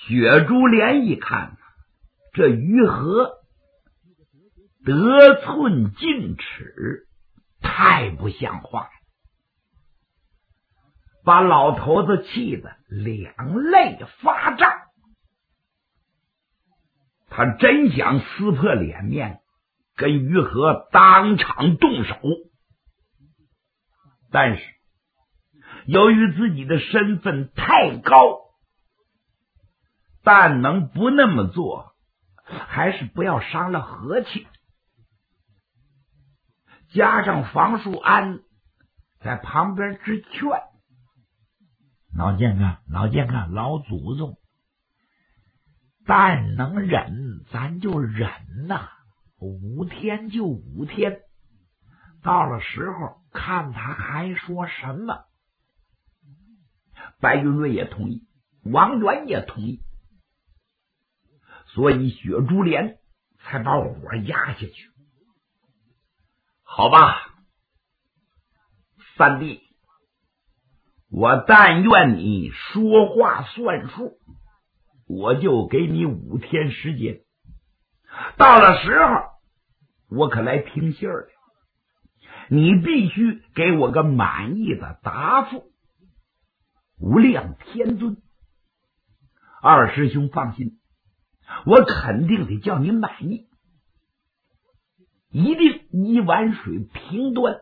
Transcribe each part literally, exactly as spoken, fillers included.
雪珠莲一看，这于和得寸进尺，太不像话了，把老头子气得两肋发胀。他真想撕破脸面，跟于和当场动手，但是由于自己的身份太高，但能不那么做，还是不要伤了和气。加上房树安在旁边直劝：老健哥，老健哥，老祖宗，但能忍咱就忍呐、啊，五天就五天，到了时候看他还说什么。白云瑞也同意，王元也同意，所以雪珠莲才把火压下去。好吧，三弟，我但愿你说话算数，我就给你五天时间，到了时候我可来听信儿了，你必须给我个满意的答复。无量天尊，二师兄放心，我肯定得叫你满意，一定一碗水平端。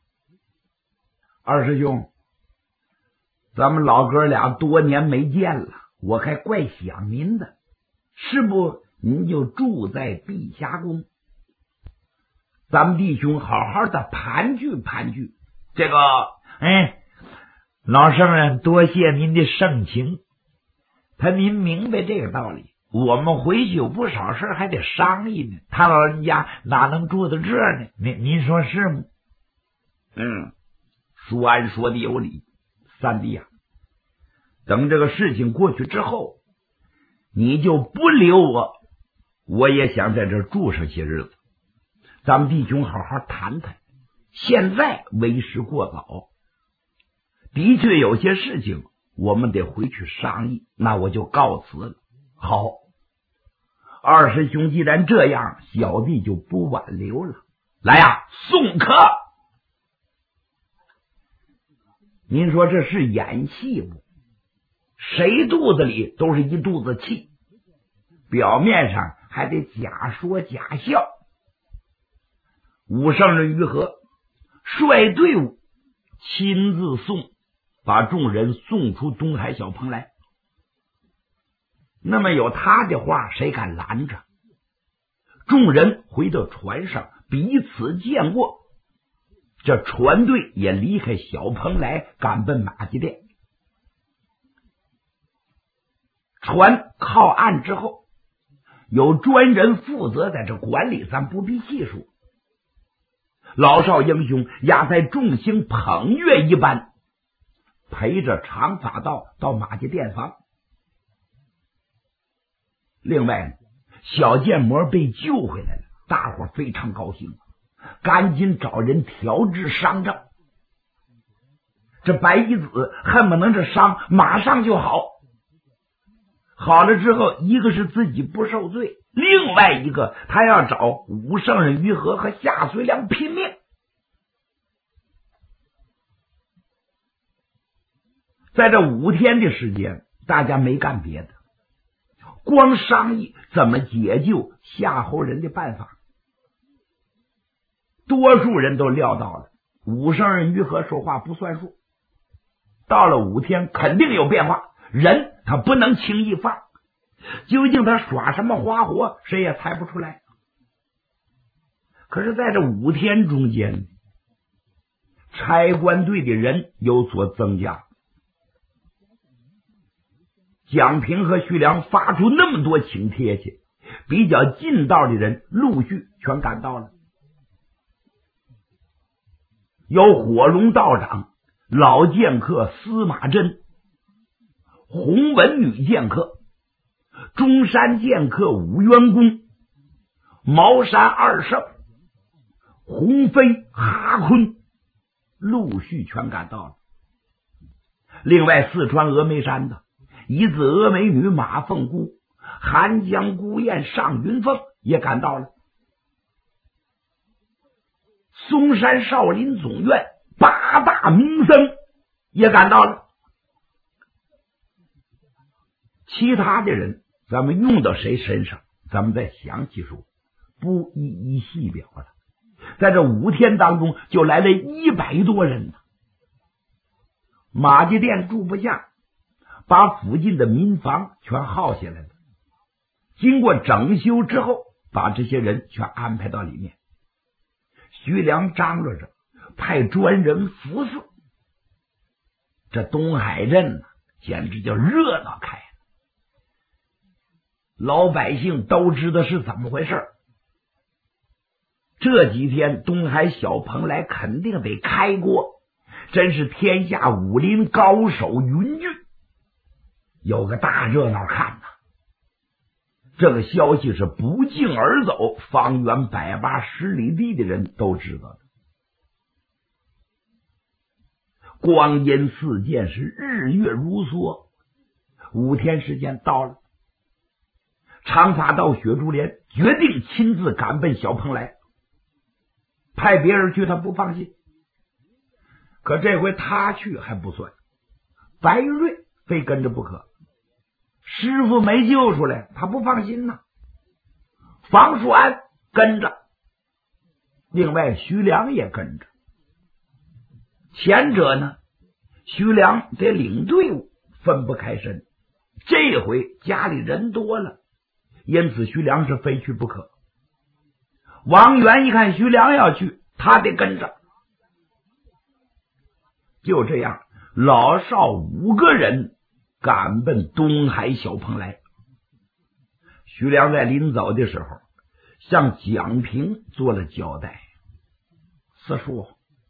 二师兄，咱们老哥俩多年没见了，我还怪想您的，是不您就住在碧霞宫，咱们弟兄好好的盘踞盘踞。这个哎，老圣人多谢您的盛情，他您明白这个道理，我们回去有不少事还得商议呢，他老人家哪能住到这呢？您您说是吗？嗯，舒安说的有理。三弟啊，等这个事情过去之后，你就不留我，我也想在这住上些日子，咱们弟兄好好谈谈，现在为时过早，的确有些事情我们得回去商议，那我就告辞了。好，二师兄既然这样，小弟就不挽留了。来呀，送客！您说这是演戏不？谁肚子里都是一肚子气，表面上还得假说假笑。武圣人于和率队伍亲自送，把众人送出东海小棚来。那么有他的话，谁敢拦着？众人回到船上，彼此见过。这船队也离开小棚来，赶奔马家店。船靠岸之后，有专人负责在这管理，咱不必细说。老少英雄压在众星捧月一般，陪着长发道到马家店房。另外，小剑魔被救回来了，大伙非常高兴，赶紧找人调治伤症。这白衣子恨不能这伤马上就好，好了之后，一个是自己不受罪，另外一个他要找武圣人于和和夏随良拼命。在这五天的时间，大家没干别的，光商议怎么解救夏侯人的办法。多数人都料到了武圣人于和说话不算数，到了五天肯定有变化，人他不能轻易放，究竟他耍什么花活，谁也猜不出来。可是在这五天中间，差官队的人有所增加，蒋平和徐良发出那么多请帖去，比较近道的人陆续全赶到了。有火龙道长、老剑客司马真、洪文女剑客、中山剑客武渊公、茅山二圣、洪飞、哈坤，陆续全赶到了。另外四川峨眉山的一字峨眉女马凤姑、寒江孤雁尚云凤也赶到了。嵩山少林总院八大名僧也赶到了。其他的人咱们用到谁身上，咱们再详细说，不一一细表了。在这五天当中就来了一百多人呢。马家店住不下，把附近的民房全耗下来了。经过整修之后，把这些人全安排到里面。徐良张罗着派专人服侍，这东海镇呢，简直就热闹开了。老百姓都知道是怎么回事。这几天东海小蓬莱肯定得开锅，真是天下武林高手云聚，有个大热闹看呐。这个消息是不胫而走，方圆百八十里地的人都知道的。光阴似箭，是日月如梭，五天时间到了。长发道雪珠莲决定亲自赶奔小蓬莱，派别人去他不放心，可这回他去还不算，白云瑞非跟着不可。师傅没救出来，他不放心呐。房叔安跟着，另外徐良也跟着。前者呢，徐良得领队伍，分不开身。这回家里人多了，因此徐良是非去不可。王元一看徐良要去，他得跟着。就这样，老少五个人赶奔东海小蓬莱。徐良在临走的时候向蒋平做了交代：四叔，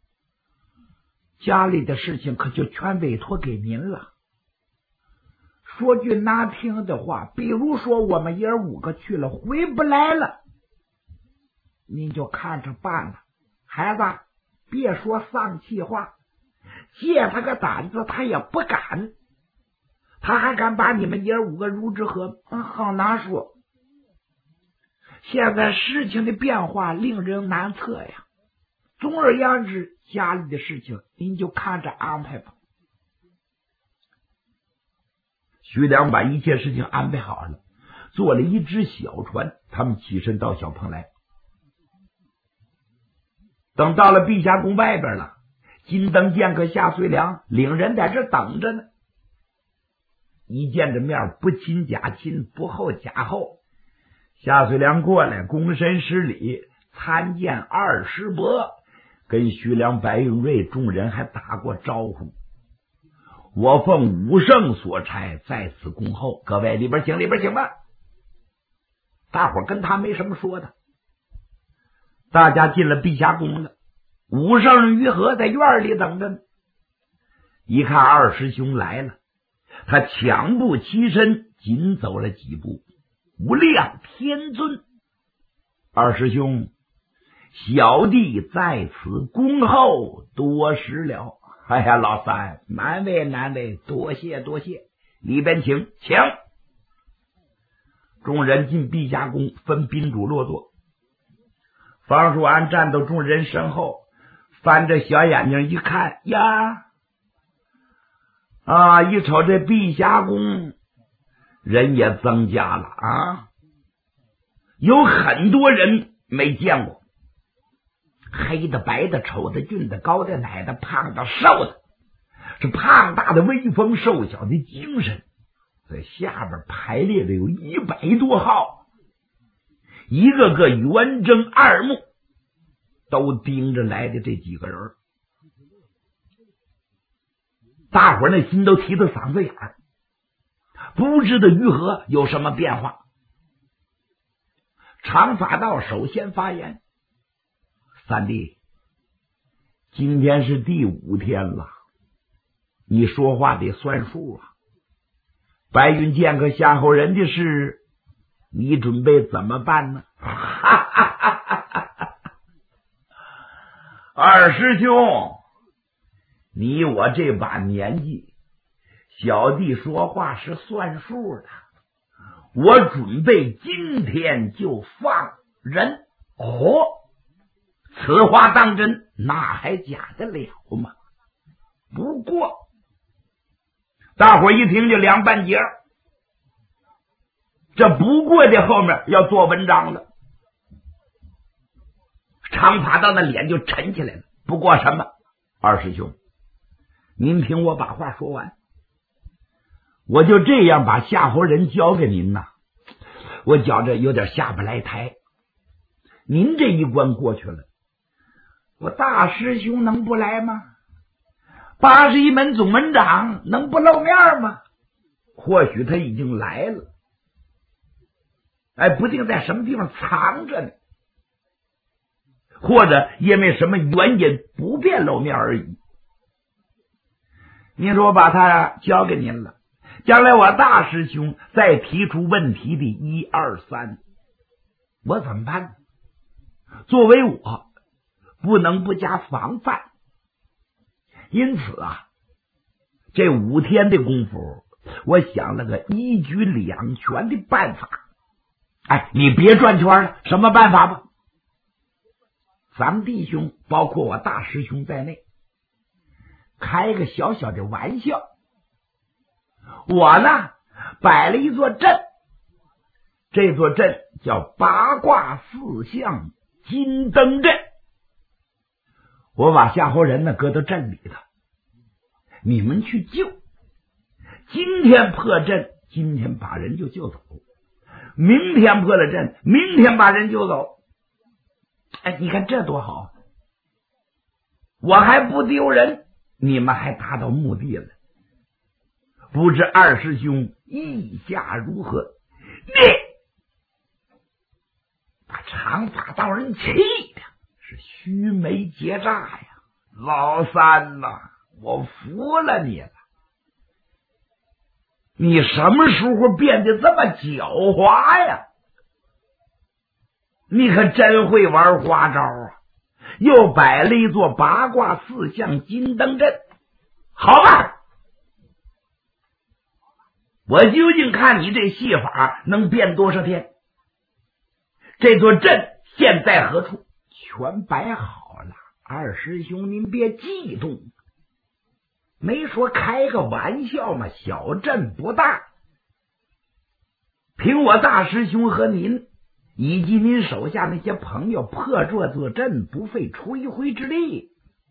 家里的事情可就全委托给您了。说句难听的话，比如说我们爷儿五个去了回不来了，您就看着办了。孩子，别说丧气话，借他个胆子他也不敢，他还敢把你们爷儿五个如之何？嗯，好难说。现在事情的变化令人难测呀。总而言之，家里的事情您就看着安排吧。徐良把一切事情安排好了，做了一只小船，他们起身到小蓬莱。等到了碧霞宫外边了，金灯剑客夏遂良领人在这等着呢。一见着面，不亲假亲，不厚假厚。夏遂良过来躬身施礼，参见二师伯，跟徐良、白云瑞众人还打过招呼。我奉武圣所差，在此恭候，各位里边请，里边请吧。大伙儿跟他没什么说的。大家进了碧霞宫了，武圣于和在院里等着呢。一看二师兄来了，他抢步起身，紧走了几步。无量天尊，二师兄，小弟在此恭候多时了。哎呀，老三，难为难为，多谢多谢，里边请，请。众人进碧霞宫，分宾主落座。方叔安站到众人身后，翻着小眼睛一看，呀，啊，一瞅这碧霞宫人也增加了啊，有很多人没见过。黑的、白的、丑的、俊的、高的、奶的、胖的、瘦的，这胖大的威风，瘦小的精神，在下边排列的有一百多号，一个个圆睁二目，都盯着来的这几个人。大伙儿那心都提到嗓子眼儿，不知道于和有什么变化。长发道首先发言：三弟，今天是第五天了，你说话得算数啊。白云剑客夏后人的事，你准备怎么办呢？二师兄，你我这把年纪， 小弟说话是算数的，我准备今天就放人。哦，此话当真，那还假得了吗？不过大伙一听就凉半截，这不过的后面要做文章了。长发道的脸就沉起来了。不过什么？二师兄，您听我把话说完。我就这样把夏侯仁交给您呐，我觉着有点下不来台。您这一关过去了，我大师兄能不来吗？八十一门总门长能不露面吗？或许他已经来了，哎，不定在什么地方藏着呢，或者因为什么原因不便露面而已。您说我把他交给您了，将来我大师兄再提出问题的一二三，我怎么办？作为我不能不加防范，因此啊，这五天的功夫，我想了个一举两全的办法。哎，你别转圈了，什么办法吧？咱们弟兄，包括我大师兄在内，开个小小的玩笑。我呢，摆了一座阵，这座阵叫八卦四象金灯阵。我把夏侯仁呢搁到阵里头，你们去救。今天破阵，今天把人就救走；明天破了阵，明天把人救走。哎，你看这多好！我还不丢人，你们还达到目的了。不知二师兄意下如何？你把长发道人气的是须眉结煞呀！老三呐、啊，我服了你了！你什么时候变得这么狡猾呀？你可真会玩花招啊！又摆了一座八卦四象金灯阵，好吧，我究竟看你这戏法能变多少天。这座阵现在何处？全摆好了，二师兄您别激动，没说开个玩笑嘛，小阵不大，凭我大师兄和您以及您手下那些朋友破这座阵，不费吹灰之力。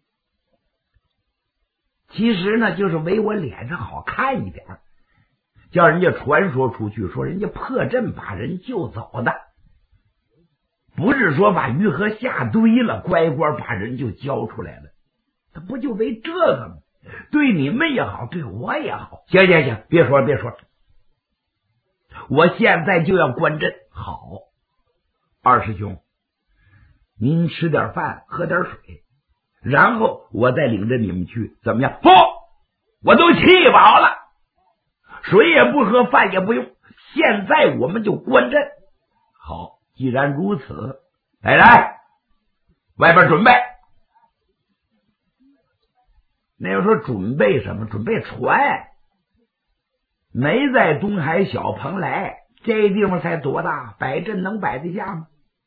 其实呢，就是为我脸上好看一点，叫人家传说出去，说人家破阵把人救走的，不是说把鱼和下堆了，乖乖把人就交出来了。他不就为这个吗？对你们也好，对我也好。行行行，别说了别说了，我现在就要关阵。好，二师兄，您吃点饭，喝点水，然后我再领着你们去，怎么样？不，我都气饱了，水也不喝，饭也不用，现在我们就关阵。好，既然如此，来来，外边准备。那又说准备什么？准备船。没在东海小蓬莱，这地方才多大，摆阵能摆得下吗？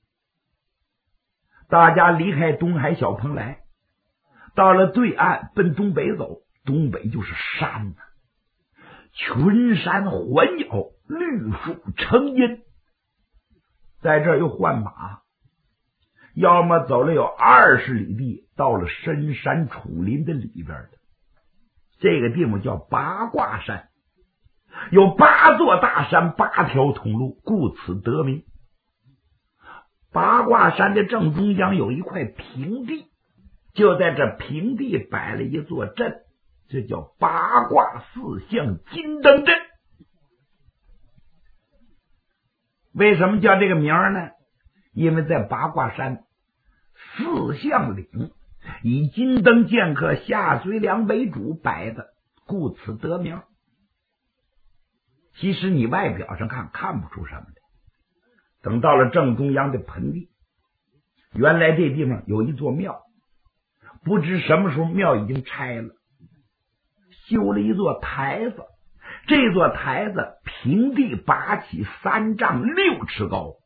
大家离开东海小蓬莱，到了对岸，奔东北走，东北就是山呐、啊，群山环绕，绿树成荫。在这儿又换马，要么走了有二十里地，到了深山楚林的里边的这个地方叫八卦山，有八座大山，八条通路，故此得名。八卦山的正中央有一块平地，就在这平地摆了一座阵，这叫八卦四象金灯阵。为什么叫这个名呢？因为在八卦山四象岭以金灯剑客下随良为主摆的，故此得名。其实你外表上看看不出什么来，等到了正中央的盆地，原来这地方有一座庙，不知什么时候庙已经拆了， 修了一座台子，这座台子平地拔起三丈六尺高，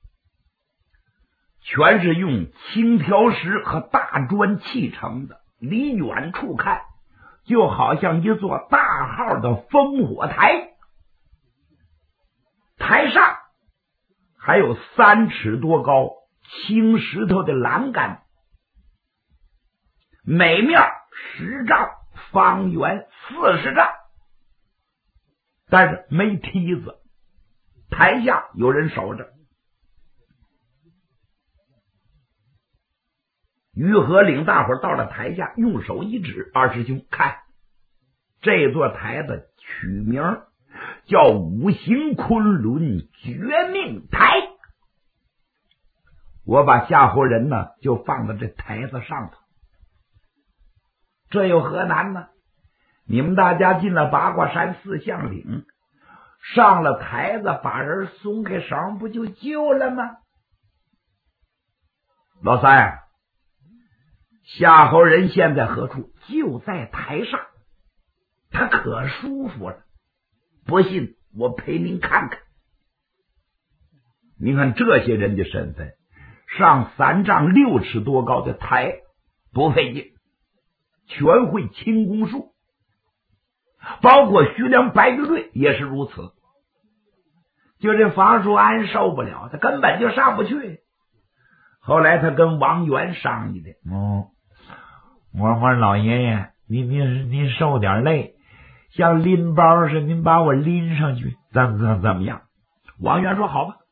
全是用青条石和大砖砌成的，离远处看就好像一座大号的烽火台。台上还有三尺多高青石头的栏杆，每面十丈，方圆四十丈，但是没梯子，台下有人守着。于和领大伙到了台下，用手一指：“二师兄，看这座台子取名叫五行昆仑绝命台。我把夏侯人呢就放在这台子上头，这有何难呢？你们大家进了八卦山四象岭，上了台子，把人松开绳，不就救了吗？”老三，夏侯人现在何处？就在台上，他可舒服了。不信我陪您看看。您看这些人的身份，上三丈六尺多高的台不费劲，全会轻功术，包括徐良、白玉瑞也是如此。就这房叔安受不了，他根本就上不去。后来他跟王元商议的， 哦，我说老爷爷，您您您受点累，像拎包似的，您把我拎上去，怎怎怎么样？ 王元说好吧。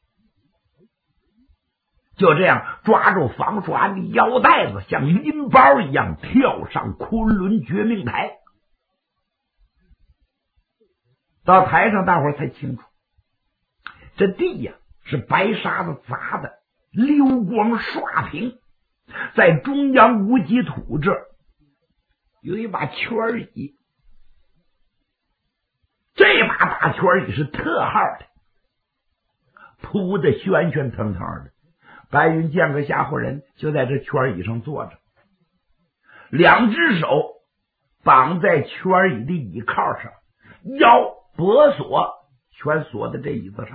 就这样抓住房叔安的腰带子，像拎包一样跳上昆仑绝命台。到台上大伙才清楚，这地呀是白沙子砸的，溜光刷平，在中央无极土这儿有一把圈椅，这把大圈椅是特号的，铺的喧喧腾腾的。白云见个夏侯人就在这圈椅上坐着，两只手绑在圈椅的椅靠上，腰脖锁全锁在这椅子上。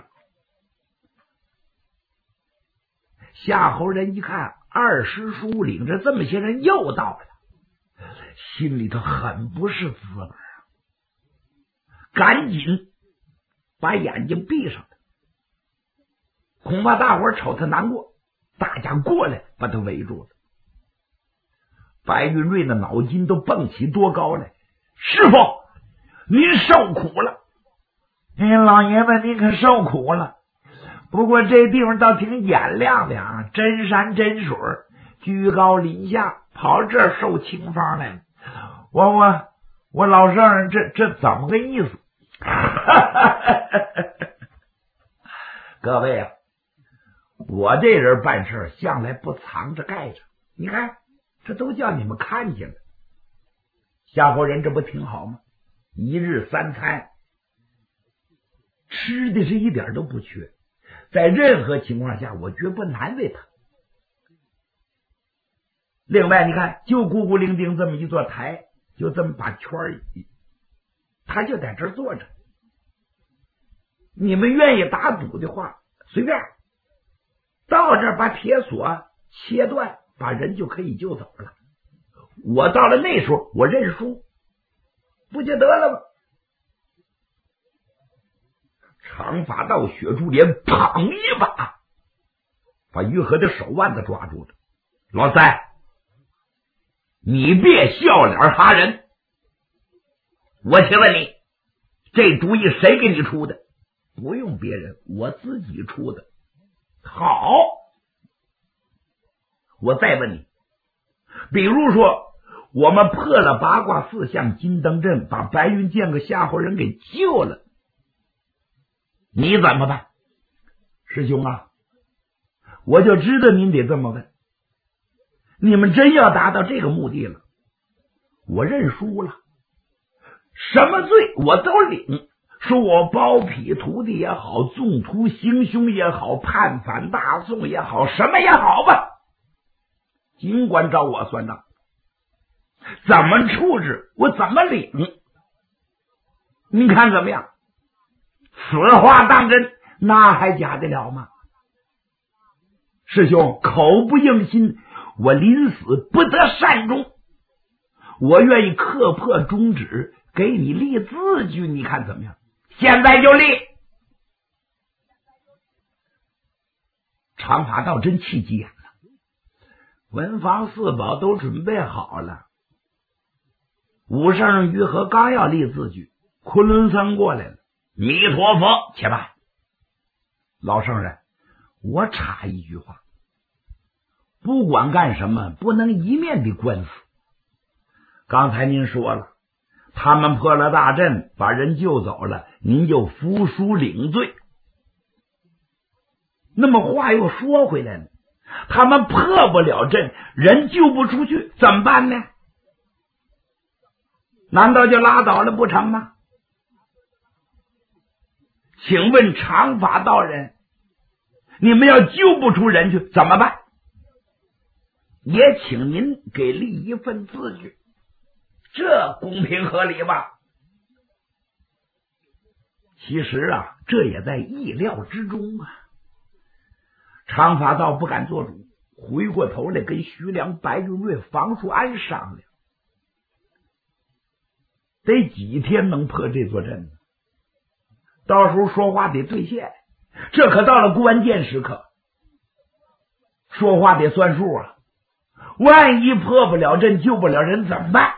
夏侯人一看二师叔领着这么些人又到了，心里头很不是滋味啊，赶紧把眼睛闭上了，恐怕大伙瞅他难过。大家过来把他围住了。白云瑞的脑筋都蹦起多高来，师傅您受苦了。 哎，老爷子您可受苦了，不过这地方倒挺眼亮的啊，真山真水，居高临下，跑这儿受清风来了。我我我老圣人这这怎么个意思？ 各位啊，我这人办事向来不藏着盖着，你看这都叫你们看见了。夏侯人这不挺好吗？一日三餐吃的是一点都不缺，在任何情况下我绝不难为他。另外你看，就孤孤零零这么一座台，就这么把圈椅，他就在这儿坐着。你们愿意打赌的话随便，到这儿把铁锁切断，把人就可以救走了。我到了那时候我认输，不就得了吗？长发道雪珠帘砰一把把于和的手腕子抓住了。老三，你别笑脸哈人，我请问你，这主意谁给你出的？不用别人，我自己出的。好，我再问你，比如说我们破了八卦四象金灯阵，把白云见个夏侯人给救了，你怎么办？师兄啊，我就知道您得这么问。你们真要达到这个目的了，我认输了，什么罪我都领，说我包庇徒弟也好，纵图行凶也好，叛反大宋也好，什么也好吧，尽管找我算账，怎么处置我怎么领， 你看怎么样？此话当真，那还假得了吗？师兄，口不应心，我临死不得善终，我愿意刻破中指，给你立字据，你看怎么样？现在就立。长法道真气急眼了，文房四宝都准备好了。武圣玉和刚要立字据，昆仑僧过来了。弥陀佛，且慢，老圣人，我插一句话，不管干什么，不能一面的官司。刚才您说了，他们破了大阵，把人救走了，您就服输领罪。那么话又说回来了，他们破不了阵，人救不出去，怎么办呢？难道就拉倒了不成吗？请问长法道人，你们要救不出人去怎么办？也请您给立一份字据，这公平合理吧？其实啊，这也在意料之中啊。长法道不敢做主，回过头来跟徐良、白云瑞、房树安商量，得几天能破这座阵呢？到时候说话得兑现，这可到了关键时刻，说话得算数啊！万一破不了阵，救不了人怎么办？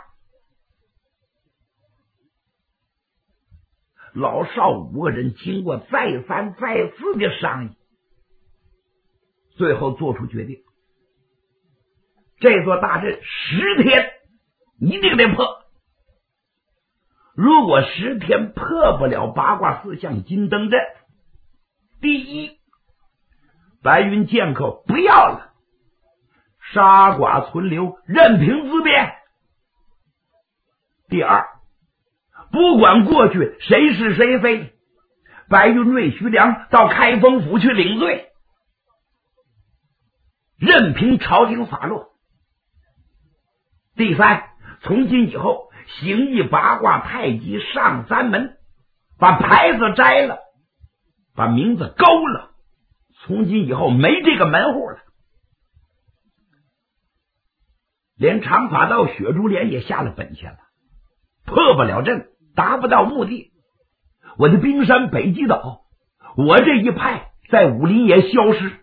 老少五个人经过再三再四的商议，最后做出决定，这座大阵十天一定得破。如果十天破不了八卦四象金灯阵，第一，白云剑客不要了，杀寡存留，任凭自便。第二，不管过去谁是谁非，白云瑞、徐良到开封府去领罪，任凭朝廷法落。第三，从今以后形意八卦太极上三门，把牌子摘了，把名字勾了，从今以后没这个门户了。连长法道雪珠莲也下了本钱了，破不了阵，达不到目的，我的冰山北极岛，我这一派在武林也消失，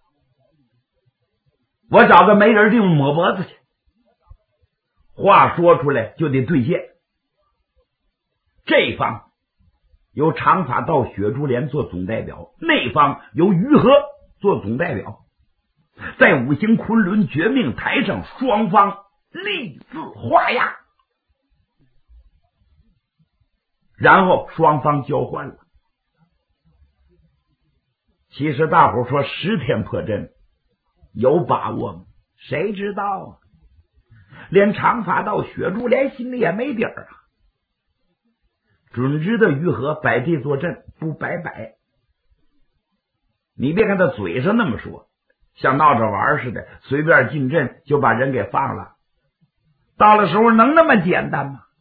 我找个没人地方抹脖子去。话说出来就得兑现。这方由长法道雪珠莲做总代表，那方由于和做总代表，在五行昆仑绝命台上双方立字画押，然后双方交换了。其实大伙说十天破阵有把握吗？谁知道啊？连长法道雪珠莲心里也没底儿啊，准知道于和摆这座阵不白摆。你别看他嘴上那么说，像闹着玩似的，随便进阵就把人给放了，到了时候能那么简单吗？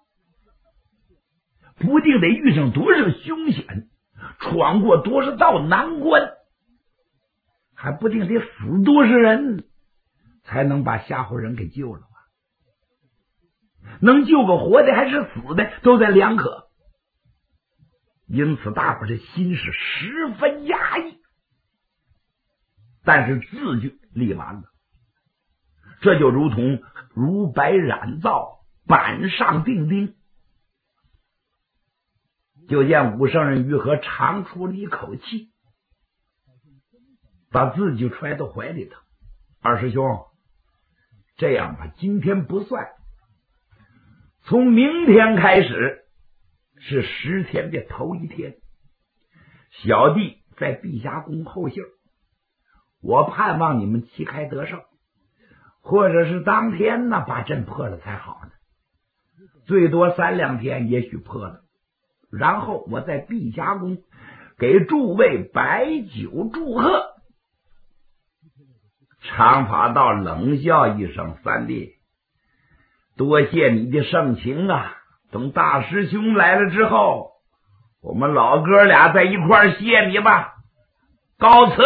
不定得遇上多少凶险，闯过多少道难关，还不定得死多少人才能把吓唬人给救了吧？能救个活的还是死的都在两可，因此大伙这心是十分压抑。但是字据立完了，这就如同如白染皂，板上钉钉。就见武圣人于和长出了一口气，把字据揣到怀里头。二师兄，这样吧，今天不算，从明天开始是十天的头一天，小弟在碧霞宫后信，我盼望你们旗开得胜，或者是当天呢把阵破了才好呢，最多三两天也许破了，然后我在碧霞宫给诸位摆酒祝贺。长法道冷笑一声，三弟，多谢你的盛情啊， 等大师兄来了之后，我们老哥俩在一块儿谢你吧。告辞。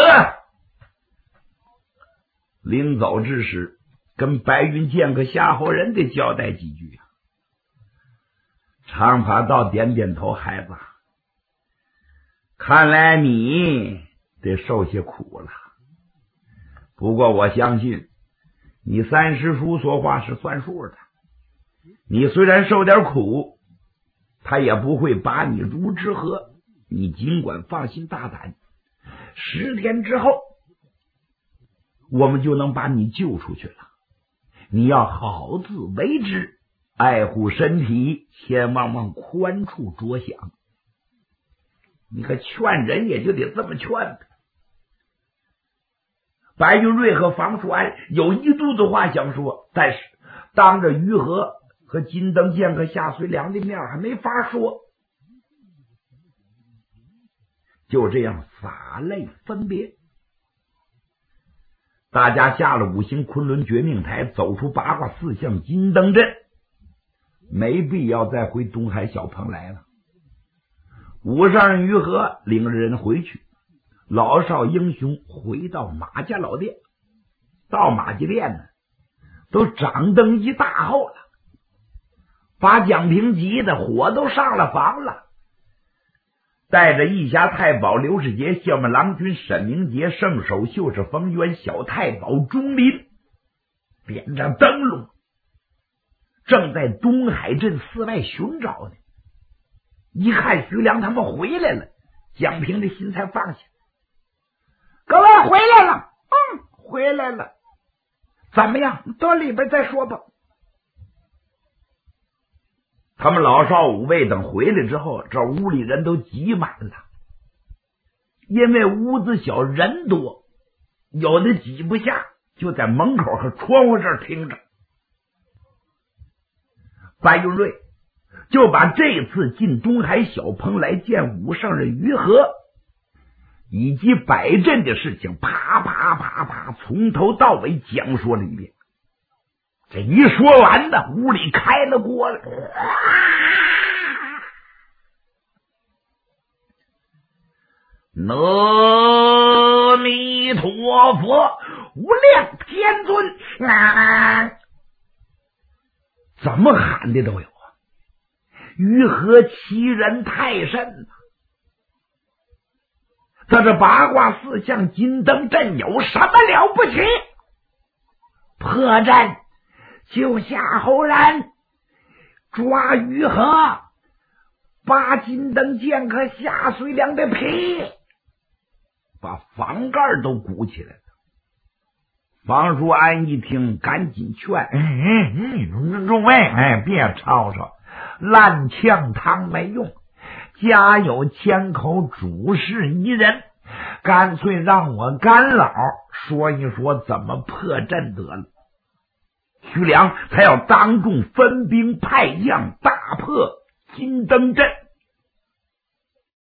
临走之时，跟白云剑和夏侯人得交代几句啊。长发道点点头，孩子，看来你得受些苦了。不过我相信你三师叔说话是算数的，你虽然受点苦，他也不会把你如之何。你尽管放心大胆，十天之后我们就能把你救出去了。你要好自为之，爱护身体，千万往宽处着想。你可劝人也就得这么劝的。白云瑞和房叔安有一肚子话想说，但是当着于和和金灯剑和夏随良的面还没法说，就这样洒泪分别。大家下了五行昆仑绝命台，走出八卦四象金灯阵，没必要再回东海小棚来了。武上于和领着人回去，老少英雄回到马家老店。到马家店呢，都掌灯一大后了，把蒋平急的火都上了房了。带着义侠太保刘世杰、校门郎君沈明杰、圣手秀士冯渊、小太保钟林，点着灯笼，正在东海镇寺外寻找呢。一看徐良他们回来了，蒋平的心才放下。各位回来了。嗯，回来了。怎么样？到里边再说吧。他们老少五位等回来之后，这屋里人都挤满了，因为屋子小人多，有的挤不下，就在门口和窗户这儿听着。白云瑞就把这次进东海小棚来见武圣人于和以及摆阵的事情啪啪啪啪从头到尾讲说了一遍。这一说完呢，屋里开了锅了。阿弥陀佛，无量天尊啊！怎么喊的都有啊！于和欺人太甚了。他这八卦四象金灯阵有什么了不起？破阵救夏侯然，抓于和，拔金灯剑和夏随良的皮，把房盖都鼓起来了。房叔安一听，赶紧劝：“嗯嗯，众位，哎，别吵吵，烂呛汤没用，家有千口，主事一人，干脆让我干老说一说怎么破阵得了。”徐良才要当众分兵派将，大破金灯阵。